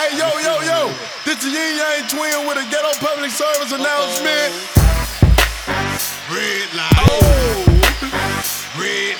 Hey, yo. This is Yin Yang Twin with a ghetto public service announcement. Red light. Red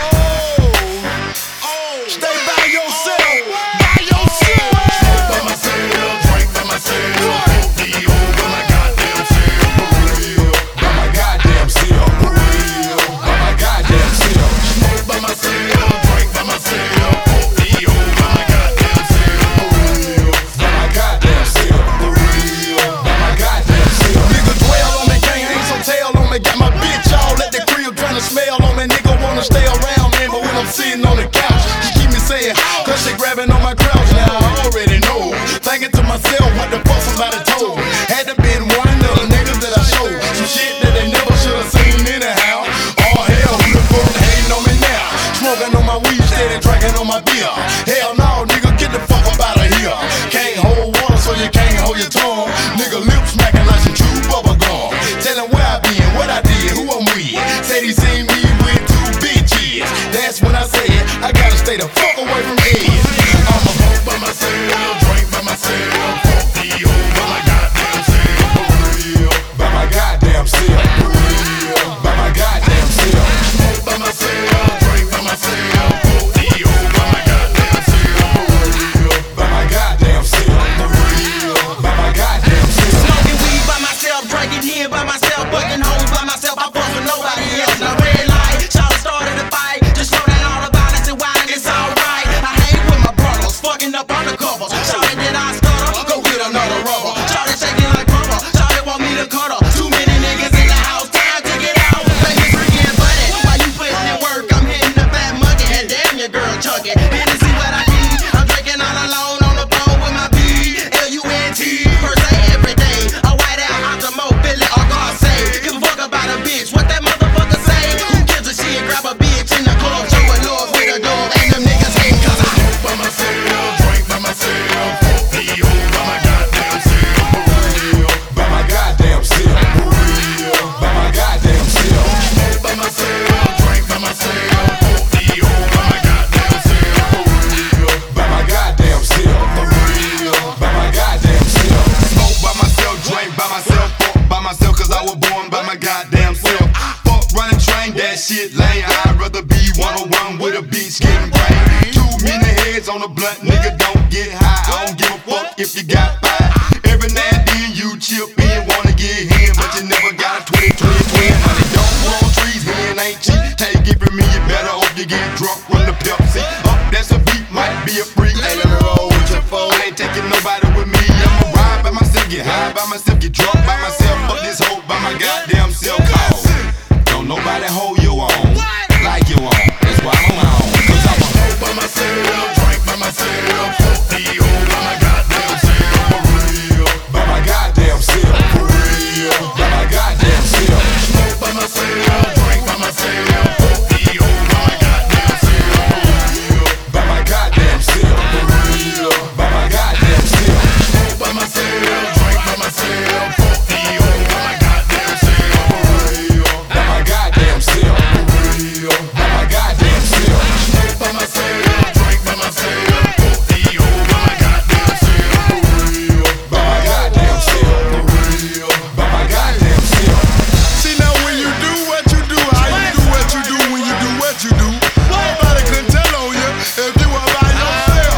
light. Stay by yourself. By yourself. Smoke by myself, drink by myself. Be over my goddamn self. For real. By my goddamn self. For real. By my goddamn self. Smoke by myself, drink by myself. Be over my goddamn self. For real. By my goddamn self. For real. By my goddamn self. Nigga dwell on me, can't hang some tail on me. Got my bitch all at the crib trying to smell on me. Nigga wanna stay around me, but when I'm sitting on the couch, she keep me saying, cause she grabbing on my crouch. Now I already know, thinking to myself, what the fuck somebody told. Had to been one of the niggas that I showed some shit that they never should've seen anyhow. Oh hell, who the fuck hating on me now? Smoking on my weed, steady drinking on my beer. Hell no, nigga, get the fuck up out of here. Can't hold water, so you can't hold your tongue. Nigga lip smacking like some true bubble gum. Tellin' where I been, what I did, who I'm with. Said he seen me with two bitches. That's when I said, I gotta stay the fuck away from Ed. I'ma smoke by myself, drink by myself. Be over my goddamn self. For real. By my goddamn self. For real. By my goddamn self. Smoke by myself, drink by myself. Be over my goddamn self. For real. By my goddamn self. For real. By my goddamn self. Smoking weed by myself, drinking here by myself, fucking hoes by myself. I fuck with nobody else. Now red light, shawty started a fight. Just slow down all about it, and why it's alright. I hang with my brothers, fucking up undercover. Shawty did I stutter? Go get another rubber. Shawty shaking like rubber. Shawty want me to cut her. Too many niggas in the house, time to get out. Baby freaking buddy, while you putting in work, I'm hitting the fat monkey, and damn your girl chugging. Didn't see what I need. I'm drinking all alone on the phone with my B. L-U-N-T, per se every day. A white out, Optimo, Philly, or Garce. Give a fuck about a bitch, what that motherfucker say? Who gives a shit? Grab a bitch in the club, show a love with a dog, and them niggas hate cause I Smoke by myself, drink by myself. Be over my goddamn self. For real. By my goddamn self. For real. By my goddamn self. Smoke by myself, drink by myself. Be over my goddamn self. For real. By my goddamn self. For real. By my goddamn self. Smoke by myself, drink by myself, fuck by myself, cause I was born by my goddamn self. Fuck running train, that shit lame. I'd rather be 101 with a bitch getting brain. Too many heads on a blunt, nigga don't get high. I don't give a fuck if you got five. Every now and then you chip in, wanna get in, but you never got a 20-20-20. Money don't grow on trees, hen ain't cheap. Take it from me, you better hope you get drunk, run the Pepsi. Up, that's a beat, might be a freak. Hey, let me roll with your foe. I ain't taking nobody with me. I'ma ride by myself, get high by myself, get drunk by myself. Fuck this hoe by my goddamn self. Cause don't nobody hold you on like you on. That's why I'm on. Cause I'm a Smoke by myself, drink by myself. Be over my goddamn self. For real. By my goddamn self. For real. By my goddamn self. Smoke by myself, drink by myself. Be over my goddamn self. For real. By my goddamn self. For real. By my goddamn self. Smoke by myself, drink by myself. Be over my goddamn self. For real. By my goddamn self. For real. By my goddamn self. Smoke by myself, drink by myself. Be over my goddamn self. For real. By my goddamn self. For real. By my goddamn self. See now when you do what you do, how you do what you do when you do what you do, nobody can tell on you if you are by yourself.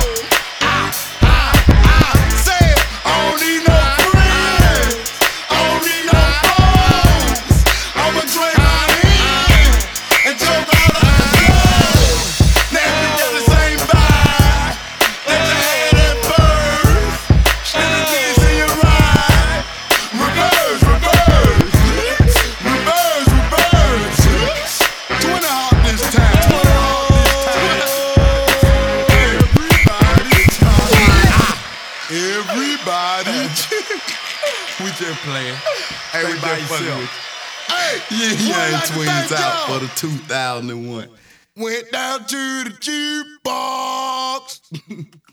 Say it, I don't need no friends, I don't need no foes. I'ma drink my hand and choke out on the soul. Now if you got the same vibe that you had at birth, and the kids in your ride, reverse, reverse. Reverse, reverse. 20 hop this time. 20 hop this time. Everybody. We just playing. Everybody self. Hey, yeah, twins out for the 2001. Went down to the jukebox.